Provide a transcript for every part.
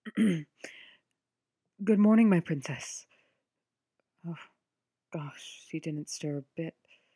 Good morning, my princess. Oh, gosh, she didn't stir a bit.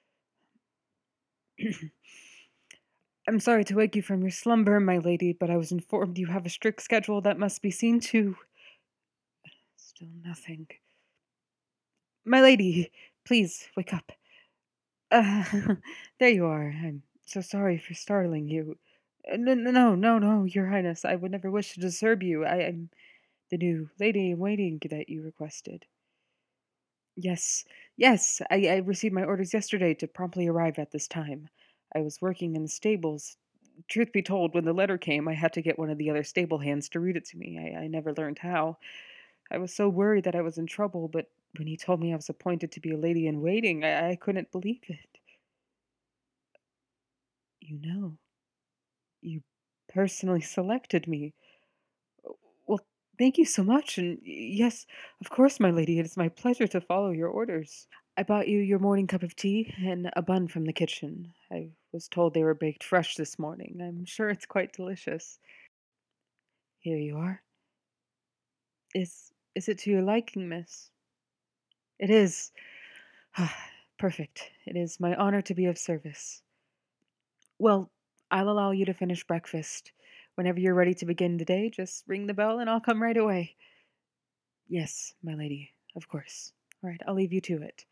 I'm sorry to wake you from your slumber, my lady, but I was informed you have a strict schedule that must be seen to. Still nothing. My lady, please wake up. Uh, there you are. I'm so sorry for startling you. No, Your Highness. I would never wish to disturb you. I'm the new lady in waiting that you requested. Yes, yes, I received my orders yesterday to promptly arrive at this time. I was working in the stables. Truth be told, when the letter came, I had to get one of the other stable hands to read it to me. I never learned how. I was so worried that I was in trouble, but when he told me I was appointed to be a lady in waiting, I couldn't believe it. You know, you personally selected me. Well, thank you so much. And yes, of course, my lady, it is my pleasure to follow your orders. I bought you your morning cup of tea and a bun from the kitchen. I was told they were baked fresh this morning. I'm sure it's quite delicious. Here you are. Is it to your liking, miss? It is. Perfect. It is my honor to be of service. Well, I'll allow you to finish breakfast. Whenever you're ready to begin the day, just ring the bell and I'll come right away. Yes, my lady, of course. All right, I'll leave you to it.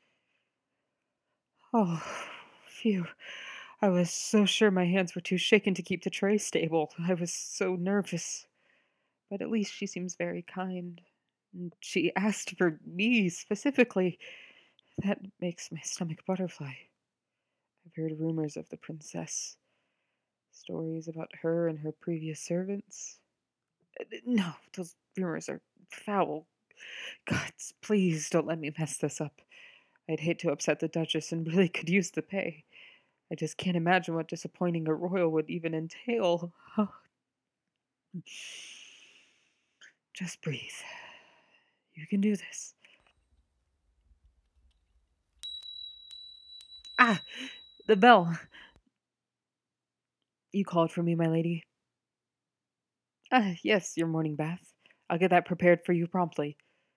Oh, phew. I was so sure my hands were too shaken to keep the tray stable. I was so nervous. But at least she seems very kind. And she asked for me specifically. That makes my stomach butterfly. I've heard rumors of the princess, stories about her and her previous servants. No, those rumors are foul. Gods, please don't let me mess this up. I'd hate to upset the Duchess and really could use the pay. I just can't imagine what disappointing a royal would even entail. Just breathe. You can do this. Ah, the bell. You called for me, my lady. Ah, yes, your morning bath. I'll get that prepared for you promptly.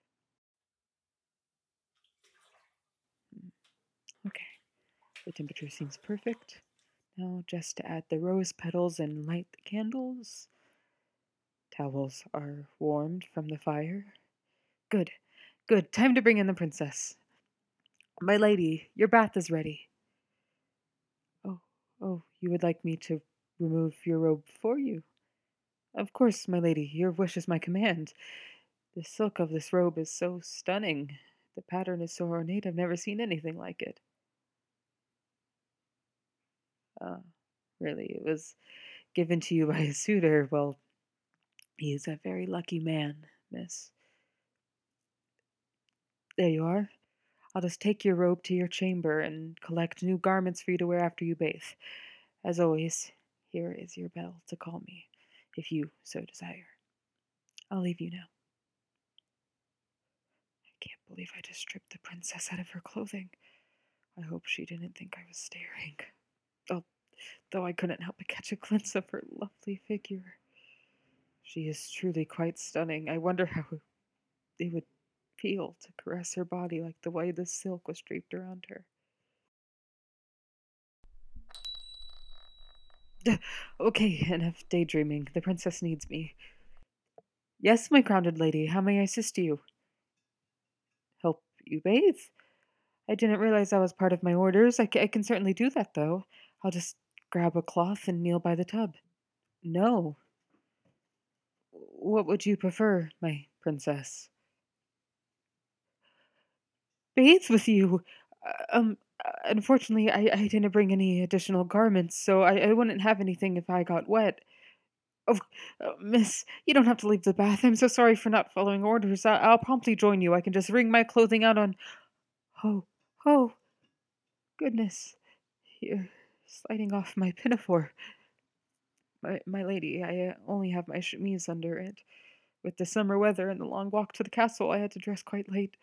Okay, the temperature seems perfect. Now, just to add the rose petals and light the candles. Towels are warmed from the fire. Good, good. Time to bring in the princess. My lady, your bath is ready. Oh, oh, you would like me to remove your robe for you? Of course, my lady, your wish is my command. The silk of this robe is so stunning. The pattern is so ornate, I've never seen anything like it. Uh, really, it was given to you by a suitor. Well, he is a very lucky man, miss. There you are. I'll just take your robe to your chamber and collect new garments for you to wear after you bathe. As always, here is your bell to call me, if you so desire. I'll leave you now. I can't believe I just stripped the princess out of her clothing. I hope she didn't think I was staring. Oh, though I couldn't help but catch a glimpse of her lovely figure. She is truly quite stunning. I wonder how it would feel to caress her body like the way the silk was draped around her. Okay, enough daydreaming. The princess needs me. Yes, my crowned lady, how may I assist you? Help you bathe? I didn't realize that was part of my orders. I can certainly do that, though. I'll just grab a cloth and kneel by the tub. No. What would you prefer, my princess? Bathe with you. Unfortunately, I didn't bring any additional garments, so I wouldn't have anything if I got wet. Oh, miss, you don't have to leave the bath. I'm so sorry for not following orders. I'll promptly join you. I can just wring my clothing out on. Oh, oh, goodness. You're sliding off my pinafore. My lady, I only have my chemise under it. With the summer weather and the long walk to the castle, I had to dress quite late.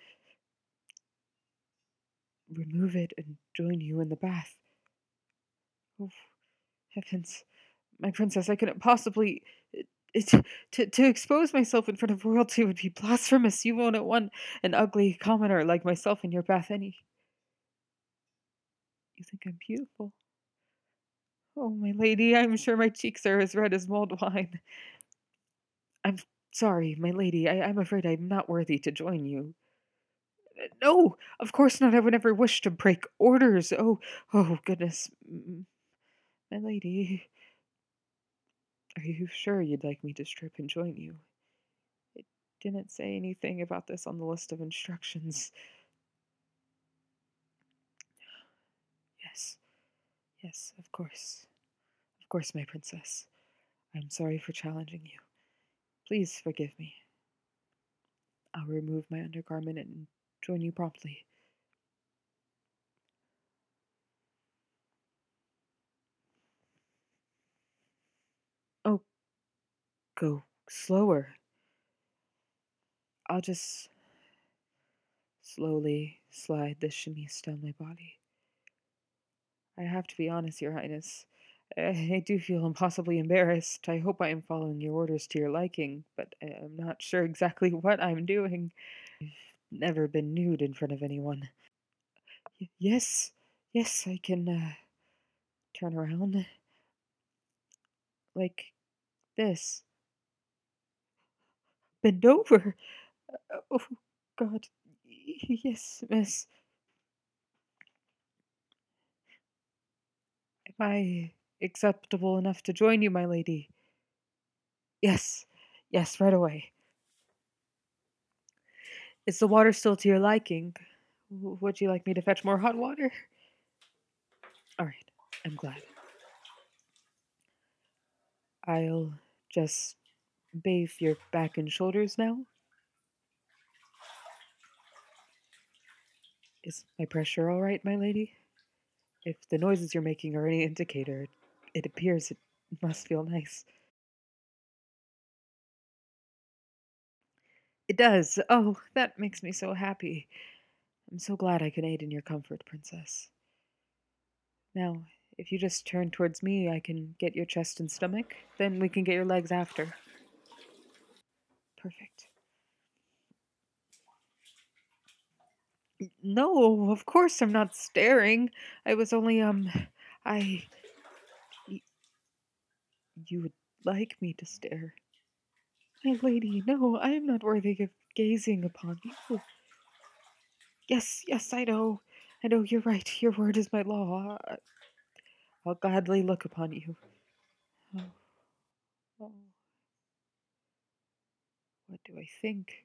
Remove it and join you in the bath. Oh, heavens. My princess, I couldn't possibly. To expose myself in front of royalty would be blasphemous. You won't want an ugly commoner like myself in your bath any. You think I'm beautiful? Oh, my lady, I'm sure my cheeks are as red as mulled wine. I'm sorry, my lady. I'm afraid I'm not worthy to join you. No, of course not. I would never wish to break orders. Oh, goodness. My lady, are you sure you'd like me to strip and join you? It didn't say anything about this on the list of instructions. Yes, yes, of course. Of course, my princess. I'm sorry for challenging you. Please forgive me. I'll remove my undergarment and join you promptly. Oh, go slower. I'll just slowly slide the chemise down my body. I have to be honest, Your Highness. I do feel impossibly embarrassed. I hope I am following your orders to your liking, but I'm not sure exactly what I'm doing. Never been nude in front of anyone. Yes, yes, I can turn around like this. Bend over. Oh, God. Yes, miss. Am I acceptable enough to join you, my lady? Yes, yes, right away. Is the water still to your liking? Would you like me to fetch more hot water? All right, I'm glad. I'll just bathe your back and shoulders now. Is my pressure all right, my lady? If the noises you're making are any indicator, it appears it must feel nice. It does. Oh, that makes me so happy. I'm so glad I can aid in your comfort, Princess. Now, if you just turn towards me, I can get your chest and stomach. Then we can get your legs after. Perfect. No, of course I'm not staring. I was only, I. y- You would like me to stare. My lady, no, I am not worthy of gazing upon you. Yes, yes, I know. I know, you're right. Your word is my law. I'll gladly look upon you. Oh, oh, what do I think?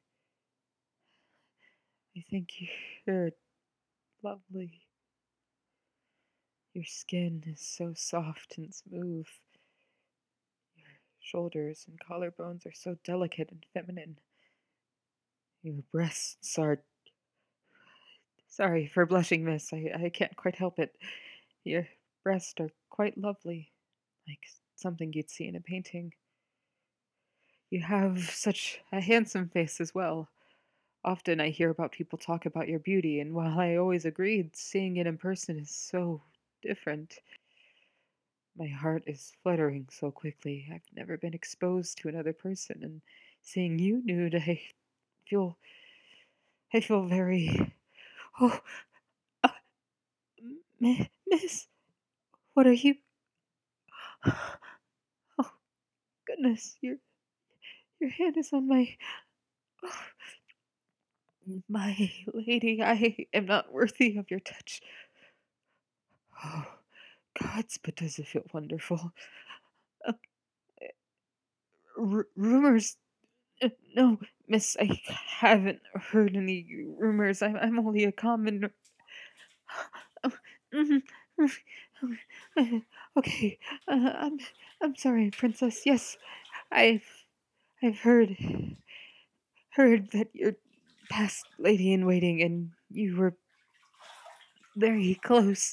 I think you're lovely. Your skin is so soft and smooth. Your shoulders and collarbones are so delicate and feminine. Your breasts are. Sorry for blushing, miss. I can't quite help it. Your breasts are quite lovely, like something you'd see in a painting. You have such a handsome face as well. Often I hear about people talk about your beauty, and while I always agreed, seeing it in person is so different. My heart is fluttering so quickly. I've never been exposed to another person, and seeing you nude, feel I feel very. Oh, uh, miss, what are you? Oh goodness, your hand is on my. Oh, my lady, I am not worthy of your touch. Oh, gods, but does it feel wonderful? Uh, rumors. No, miss, I haven't heard any rumors. I'm only a common. Oh, mhm, okay, uh, I'm I'm sorry, princess. Yes, I've I've heard that you're past lady in waiting, and you were very close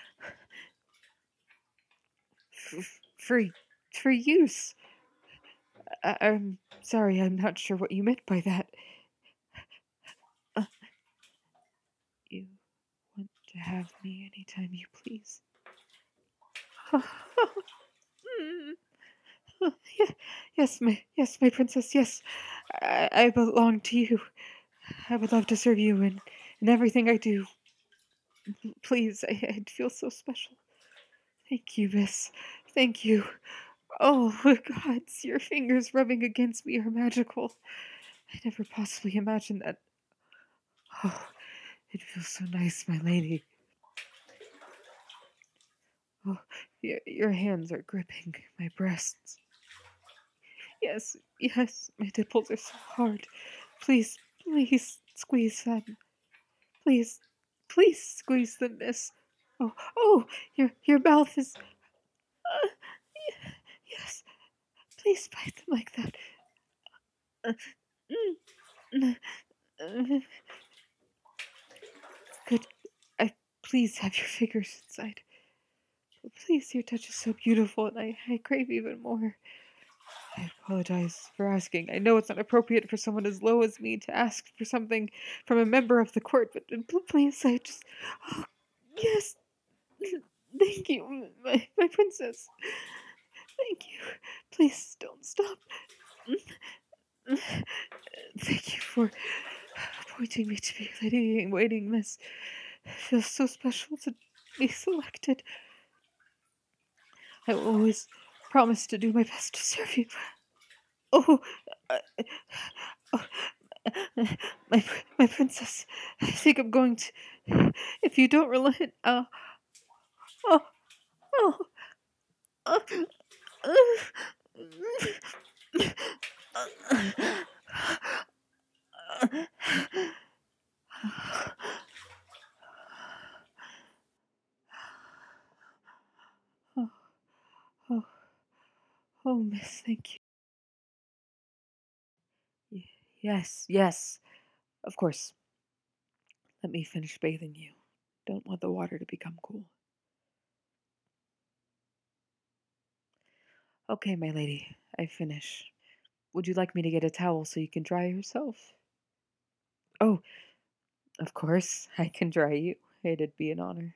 for for use. I'm sorry, I'm not sure what you meant by that. Uh, you want to have me anytime you please. Yeah, yes, my princess, yes. I belong to you. I would love to serve you in everything I do. Please, I'd feel so special. Thank you, miss. Thank you. Oh, gods, your fingers rubbing against me are magical. I never possibly imagined that. Oh, it feels so nice, my lady. Oh, your hands are gripping my breasts. Yes, yes, my nipples are so hard. Please, please squeeze them. Please, please squeeze them, miss. Oh, oh, your mouth is. Uh, yes, please bite them like that. Uh, mm, uh, Could I please have your fingers inside? Please, your touch is so beautiful, and I crave even more. I apologize for asking. I know it's not appropriate for someone as low as me to ask for something from a member of the court, but please, I just. Oh, yes, thank you, my princess. Thank you. Please don't stop. Thank you for appointing me to be lady in waiting, miss. It feels so special to be selected. I will always promise to do my best to serve you. Oh, uh, oh my my princess. I think I'm going to. If you don't relent, oh, oh, oh, oh, oh, oh, miss, thank you. Yes, yes, of course. Let me finish bathing you. Don't want the water to become cool. Okay, my lady, I finish. Would you like me to get a towel so you can dry yourself? Oh, of course, I can dry you. It'd be an honor.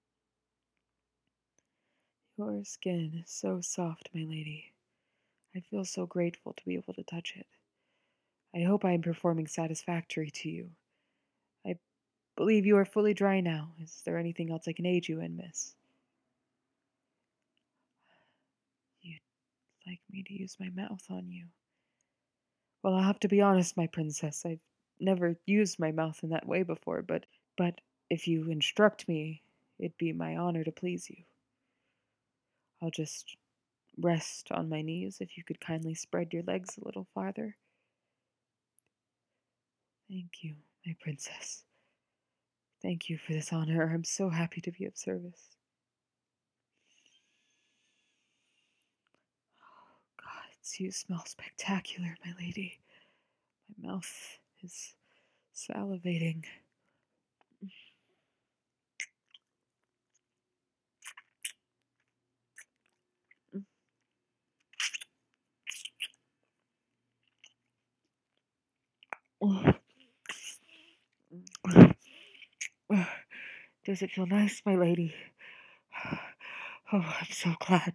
Your skin is so soft, my lady. I feel so grateful to be able to touch it. I hope I am performing satisfactory to you. I believe you are fully dry now. Is there anything else I can aid you in, miss? You'd like me to use my mouth on you? Well, I'll have to be honest, my princess. I've never used my mouth in that way before, but if you instruct me, it'd be my honor to please you. I'll just rest on my knees if you could kindly spread your legs a little farther. Thank you, my princess. Thank you for this honor. I'm so happy to be of service. God, you smell spectacular, my lady. My mouth is salivating. Does it feel nice, my lady? Oh, I'm so glad.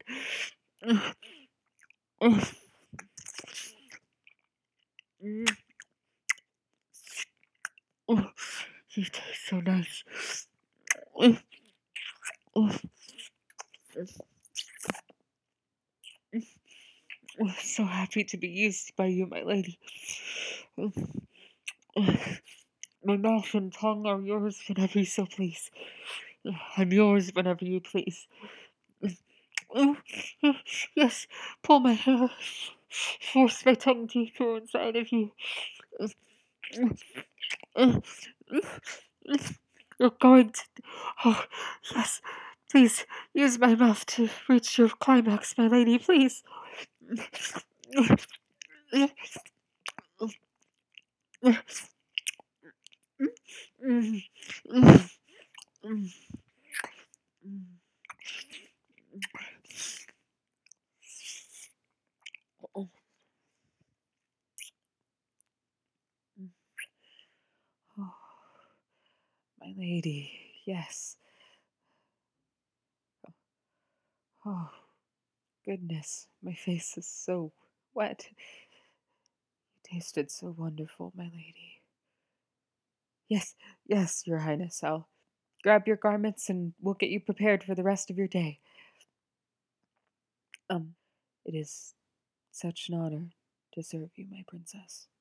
You taste so nice. So happy to be used by you, my lady. My mouth and tongue are yours whenever you so please. I'm yours whenever you please. Yes, pull my hair. Force my tongue deeper inside of you. You're going to. Oh, yes. Please use my mouth to reach your climax, my lady, please. Oh, my lady, yes. Oh, Goodness, my face is so wet. You tasted so wonderful, my lady. Yes, yes, Your Highness. I'll grab your garments and we'll get you prepared for the rest of your day. Um, it is such an honor to serve you, my princess.